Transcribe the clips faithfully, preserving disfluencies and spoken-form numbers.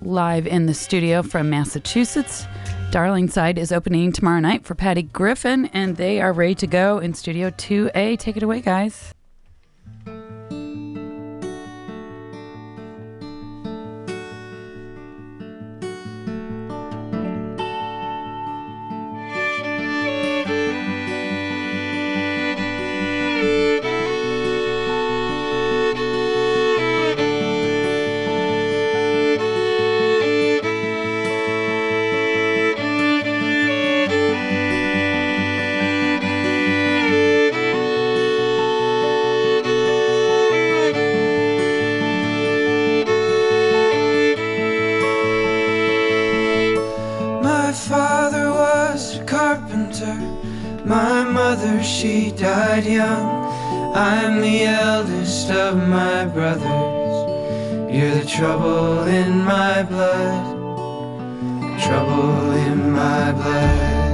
live in the studio from Massachusetts. Darlingside is opening tomorrow night for Patty Griffin, and they are ready to go in Studio two A. Take it away, guys. My mother, she died young. I'm the eldest of my brothers. You're the trouble in my blood, trouble in my blood.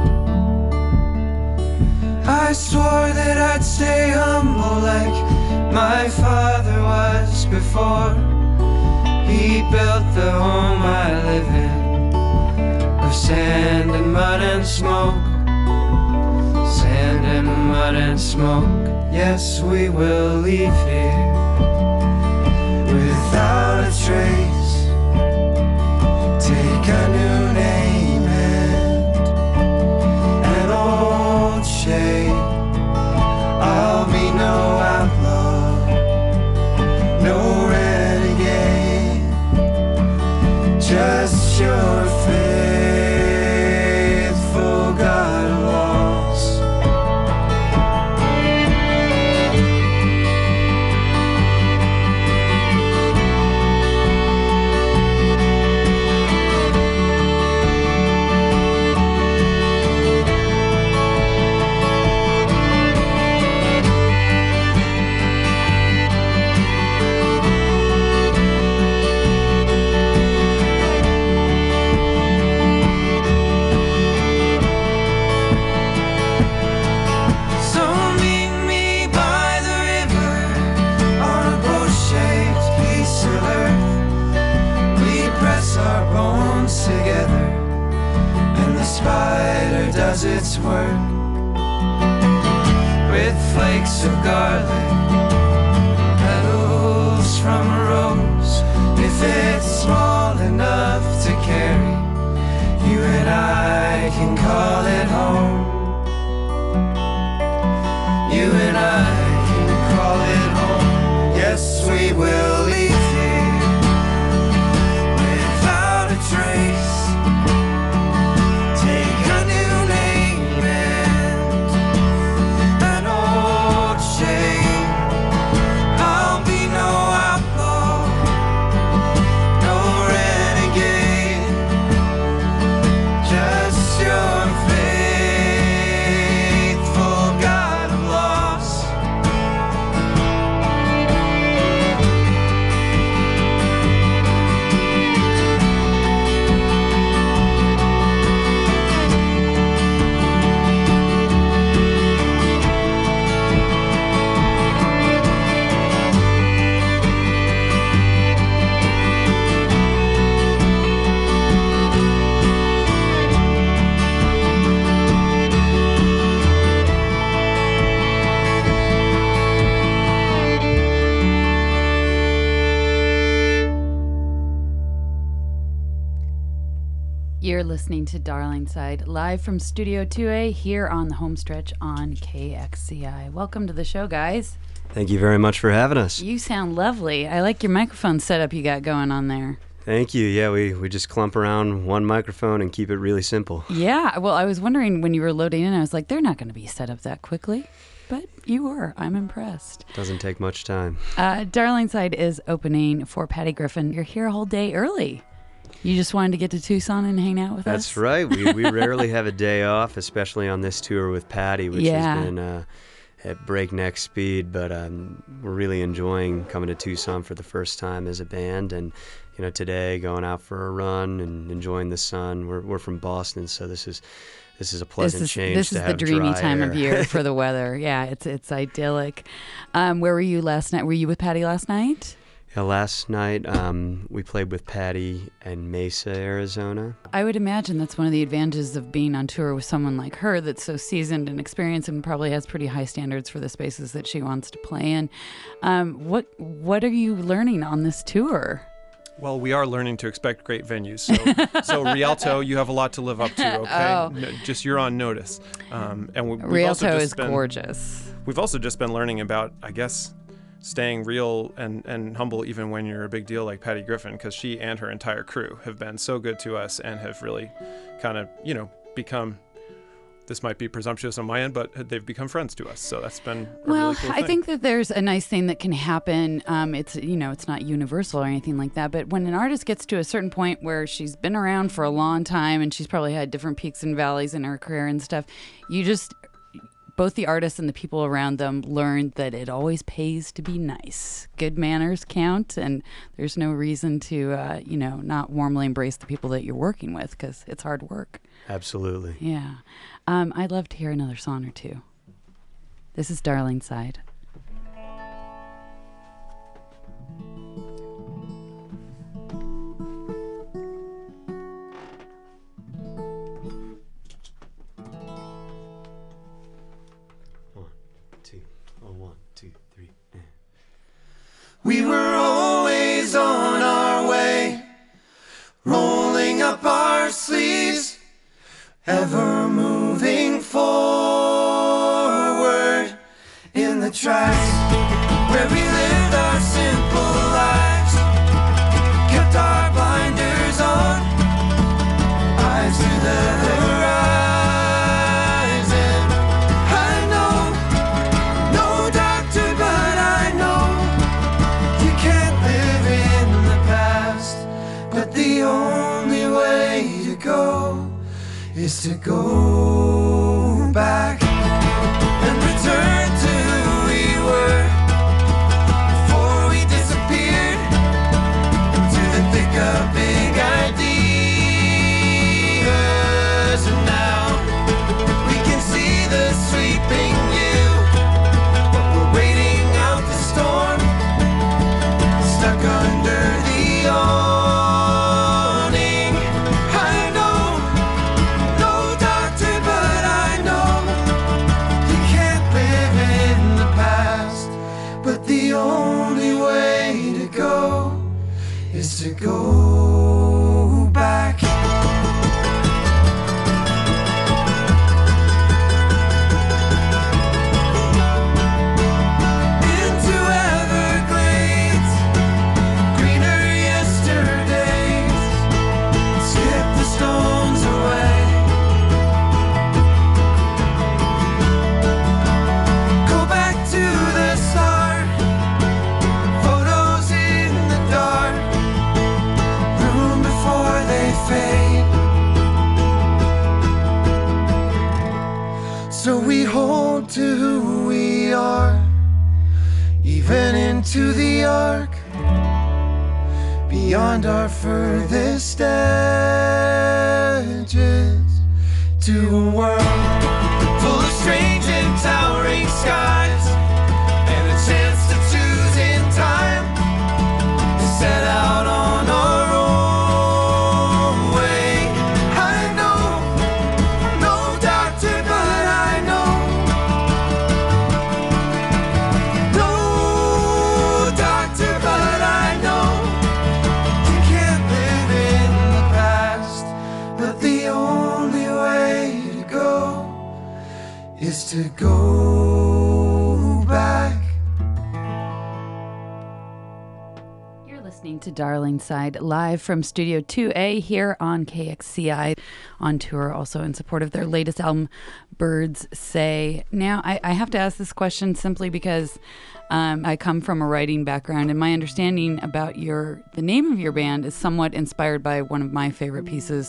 I swore that I'd stay humble like my father was before. He built the home I live in, of sand and mud and smoke. Sand and mud and smoke. Yes, we will leave here without a trace. Take a new name and an old shape. I'll be no outlaw, no renegade, just your faithful God of loss. Together, and the spider does its work with flakes of garlic, petals from a rose. If it's small enough to carry, you and I can call it home. You and I can call it home. Yes, we will leave here without a trace. Take a new name and an old shame. I'll be no outlaw, no renegade, just your faithful God of loss. You're listening to Darlingside, live from Studio two A here on the home stretch on K X C I. Welcome to the show, guys. Thank you very much for having us. You sound lovely. I like your microphone setup you got going on there. Thank you. Yeah, we, we just clump around one microphone and keep it really simple. Yeah, well, I was wondering when you were loading in, I was like, they're not going to be set up that quickly. But you were. I'm impressed. Doesn't take much time. Uh, Darlingside is opening for Patty Griffin. You're here a whole day early. You just wanted to get to Tucson and hang out with That's us? That's right. We we rarely have a day off, especially on this tour with Patty, which yeah. has been uh, at breakneck speed. But um, we're really enjoying coming to Tucson for the first time as a band. And, you know, today going out for a run and enjoying the sun. We're we're from Boston, so this is this is a pleasant this is, change This to is have the dreamy dry time air. of year for the weather. Yeah, it's it's idyllic. Um, where were you last night? Were you with Patty last night? Yeah, last night um, we played with Patty in Mesa, Arizona. I would imagine that's one of the advantages of being on tour with someone like her that's so seasoned and experienced and probably has pretty high standards for the spaces that she wants to play in. Um, what what are you learning on this tour? Well, we are learning to expect great venues. So, so Rialto, you have a lot to live up to, okay? Oh. No, just you're on notice. Um, and we, we've Rialto also just is been, gorgeous. We've also just been learning about, I guess, staying real and, and humble even when you're a big deal like Patty Griffin, because she and her entire crew have been so good to us and have really kind of, you know, become, this might be presumptuous on my end, but they've become friends to us. So that's been a well, really cool I thing. think that there's a nice thing that can happen. Um, it's, you know, it's not universal or anything like that, but when an artist gets to a certain point where she's been around for a long time and she's probably had different peaks and valleys in her career and stuff, you just, both the artists and the people around them learned that it always pays to be nice. Good manners count, and there's no reason to, uh, you know, not warmly embrace the people that you're working with, because it's hard work. Absolutely. Yeah. Um, I'd love to hear another song or two. This is Darling Side. We were always on our way, rolling up our sleeves, ever moving forward in the tracks where we lived our simple lives, kept our blinders on, eyes to the horizon. I know, no doctor, but I know you can't live in the past, but the only way to go is to go back and return to who we were before we disappeared into the thick of big ideas. And now we can see the sweeping view, but we're waiting out the storm, stuck under the awning. I know, no doctor, but I know you can't live in the past, but the only way to go is to go back. Into Everglades, greener yesterdays, skip the stones away, go back to the start, photos in the dark, room before they fade. So we hold to who we are, even into the arc, beyond our furthest edges, to a world full of strange and towering skies, and a chance to choose in time, to set out on our own way. I know, no doctor, but I know, no doctor, but I know you can't live in the past, but the only way to go is to go back. You're listening to Darling Side live from Studio two A here on K X C I, on tour also in support of their latest album, Birds Say. Now, I, I have to ask this question simply because um, I come from a writing background, and my understanding about your the name of your band is somewhat inspired by one of my favorite pieces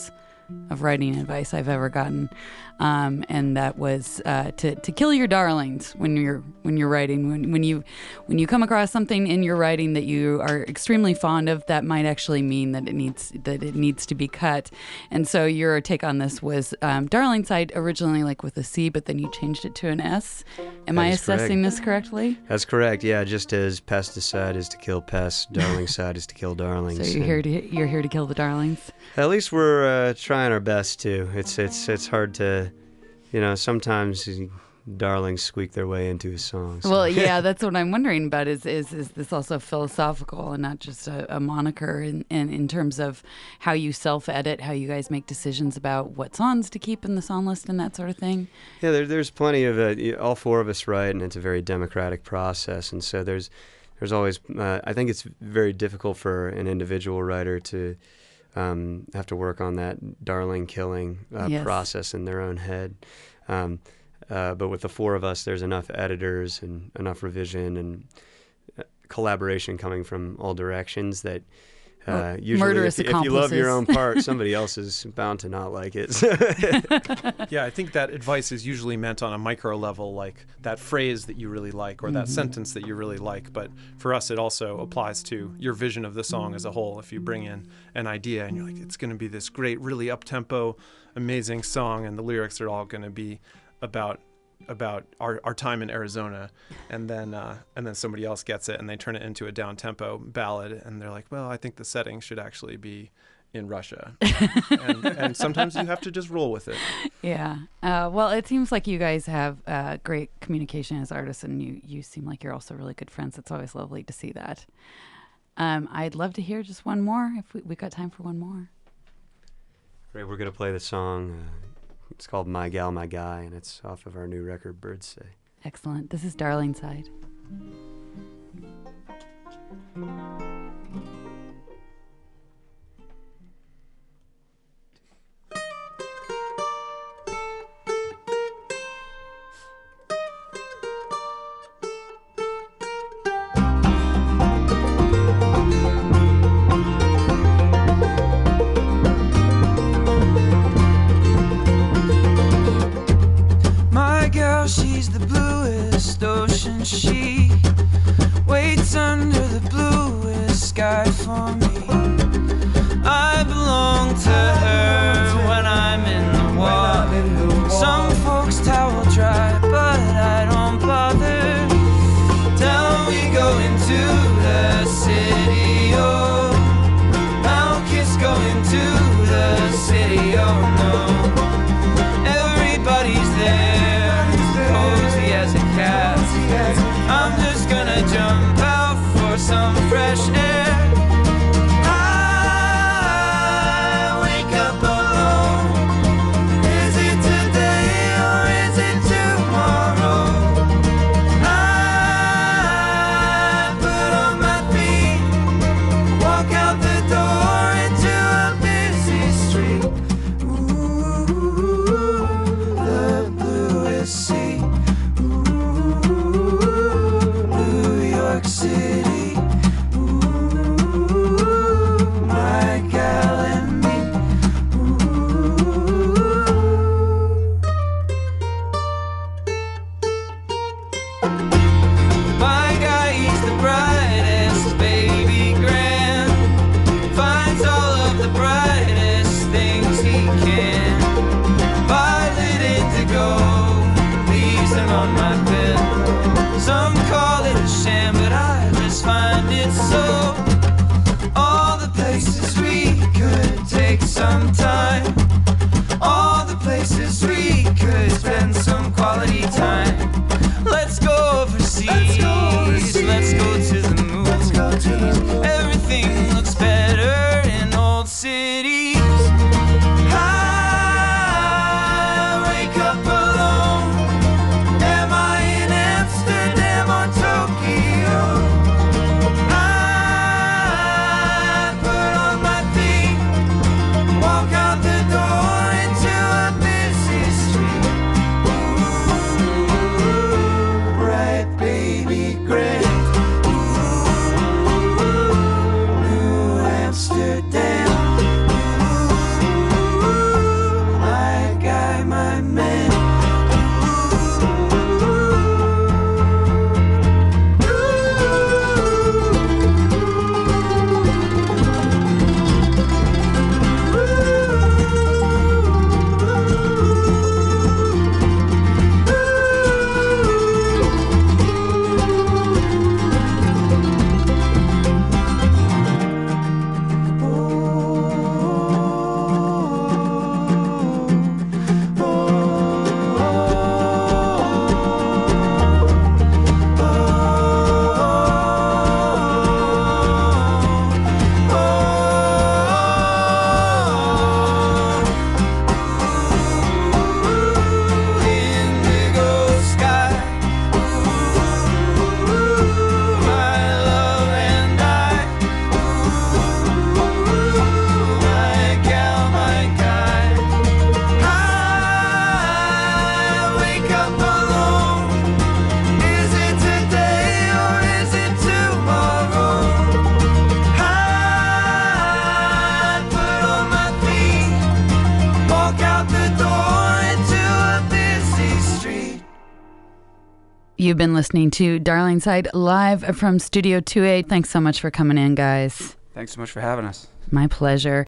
of writing advice I've ever gotten, um, and that was uh, to to kill your darlings when you're when you're writing. When when you when you come across something in your writing that you are extremely fond of, that might actually mean that it needs that it needs to be cut. And so your take on this was um, Darlingside originally like with a C, but then you changed it to an S. Am That I is assessing correct. this correctly? That's correct. Yeah, just as pesticide is to kill pests, Darlingside is to kill darlings. So you're here to you're here to kill the darlings. At least we're uh, trying our best to. It's it's it's hard to, you know, sometimes darlings squeak their way into a song. so- Well, yeah, that's what I'm wondering about. Is is is this also philosophical and not just a, a moniker? In, in in terms of how you self-edit, how you guys make decisions about what songs to keep in the song list and that sort of thing. Yeah, there, there's plenty of uh, y- all four of us write, and it's a very democratic process. And so there's there's always uh, I think it's very difficult for an individual writer to um, have to work on that darling killing uh, Yes. process in their own head. Um, uh, but with the four of us, there's enough editors and enough revision and uh, collaboration coming from all directions that. Uh, Well, usually, murderous if, if you love your own accomplices. part, somebody else is bound to not like it. Yeah, I think that advice is usually meant on a micro level, like that phrase that you really like or that Mm-hmm. sentence that you really like. But for us, it also applies to your vision of the song as a whole. If you bring in an idea and you're like, it's going to be this great, really up-tempo, amazing song, and the lyrics are all going to be about about our, our time in Arizona, and then uh, and then somebody else gets it and they turn it into a down-tempo ballad, and they're like, well, I think the setting should actually be in Russia. and, and sometimes you have to just roll with it. Yeah. Uh, well, it seems like you guys have uh, great communication as artists, and you, you seem like you're also really good friends. It's always lovely to see that. Um, I'd love to hear just one more, if we, we got time for one more. Great, we're going to play the song. Uh, it's called My Gal, My Guy, and it's off of our new record, Birds Say. Excellent. This is Darlingside. My girl, she's the bluest ocean. She waits under the bluest sky for me. I belong to her when I'm in the water. Some folks towel dry, but I don't bother. Down we go into the city, oh. I'll kiss go into the city, oh no. Everybody's there, cozy as a cat. I'm just gonna jump out for some fresh air. I wake up alone. Is it today or is it tomorrow? I put on my feet, walk out the door into a busy street. Ooh. You've been listening to Darlingside live from Studio two A. Thanks so much for coming in, guys. Thanks so much for having us. My pleasure.